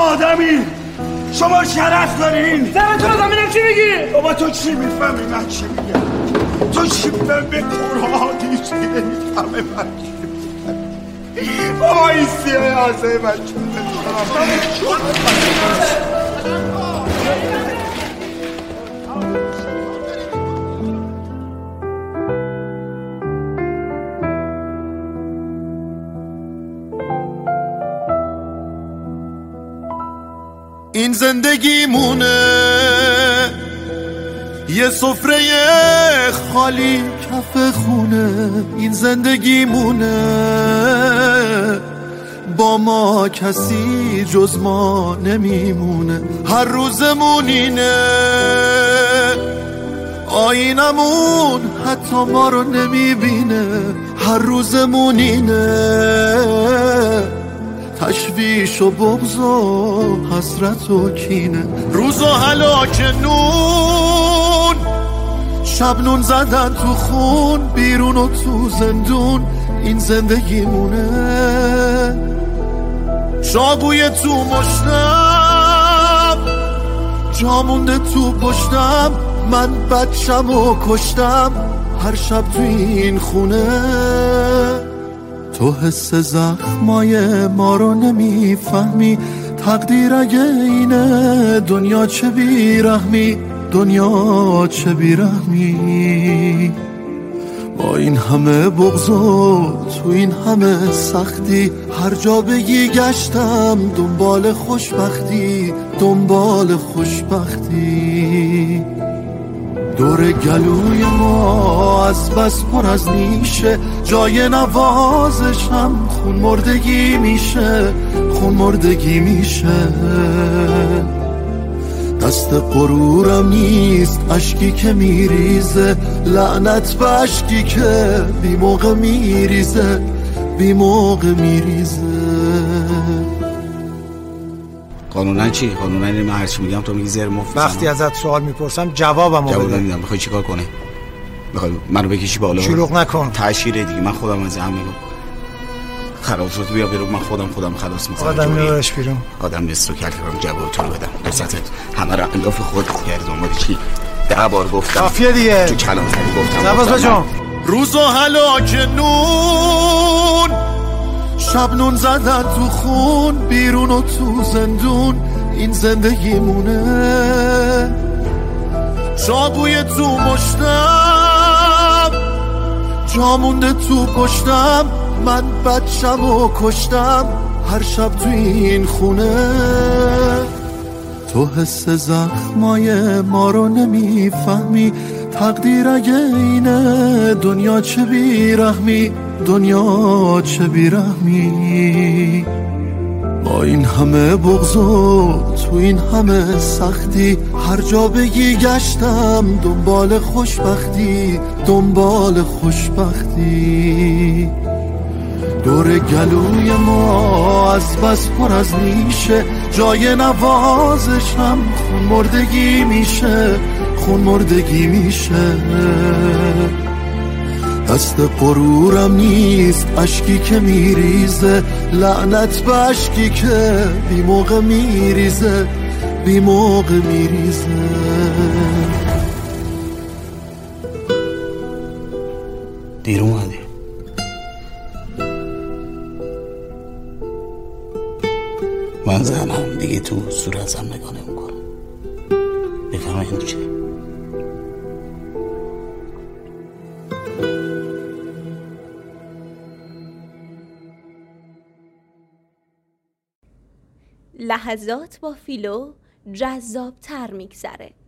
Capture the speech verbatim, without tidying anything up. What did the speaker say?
آدمی، شما شرف دارین. زن تو زمینم چی میگی؟ بابا تو چی میفهمی من چی میگم؟ تو چی میفهمی؟ به قرآن هیچ نمیفهمه من چی میفهمی. بابا این سیاه آزه من چون این زندگیمونه یه سفره خالی کف خونه، این زندگیمونه با ما کسی جز ما نمیمونه. هر روزمون اینه آینمون حتی ما رو نمیبینه. هر روزمون اینه تشویش و بغض و حسرت و کینه. روز و هلاک نون، شب نون زدن تو خون، بیرون و تو زندون، این زندگیمونه. چاقوی تو مشتم، جا مونده تو پشتم، من بچم و کشتم هر شب تو این خونه. تو حس زخمای ما رو نمیفهمی، تقدیر اگه اینه دنیا چه بیرحمی، دنیا چه بیرحمی. با این همه بغض و تو این همه سختی، هر جا بگی گشتم دنبال خوشبختی، دنبال خوشبختی. دور گلوی ما از بس پر از نیشه، جای نوازشم خون مردگی میشه، خون مردگی میشه. دست غرورم نیست اشکی که میریزه، لعنت به اشکی که بی موقع میریزه، بی موقع میریزه. قانونا چی؟ قانونا من هرچی میگم تو میگی زیر مفت. وقتی ازت سوال میپرسم جوابمو بده. جواب نمیدم. میخوای چیکار کنی؟ میخوای منو بکشی بالا؟ شلوغ نکن. تأشیره دیگه، من خودم از همین خلاص شد. بیا برو، من خودم خودم خلاص میکنم. آدم میبرش بیرون. آدم نستو کل کردم جواب تو رو بدم. دوستت همه رو انداف خود گردون بودی. چی؟ ده بار گفتم. کافیه دیگه. تو کلام گفتم. نواز بجام. روز و هلاک نون، شب نون زدن تو خون، بیرون و تو زندون، این زندگیمونه. چاقوی تو مشتم، جا مونده تو پشتم، من بچم و کشتم هر شب تو این خونه. تو حس زخمای ما رو نمیفهمی، تقدیر اگه اینه دنیا چه بیرحمی، دنیا چه بیرحمی. با این همه بغض و تو این همه سختی، هر جا بگی گشتم دنبال خوشبختی، دنبال خوشبختی. دور گلوی ما از بس پر از نیشه، جای نوازشم خون مردگی میشه، خون مردگی میشه. دست غرورم نیست اشکی که میریزه، لعنت به اشکی که بی موقع میریزه، بی موقع میریزه. دیر اومدی. من زنم دیگه تو صورتم نگاه نمیکنم. بفهم این چه؟ لحظات با فیلو جذاب تر میگذره.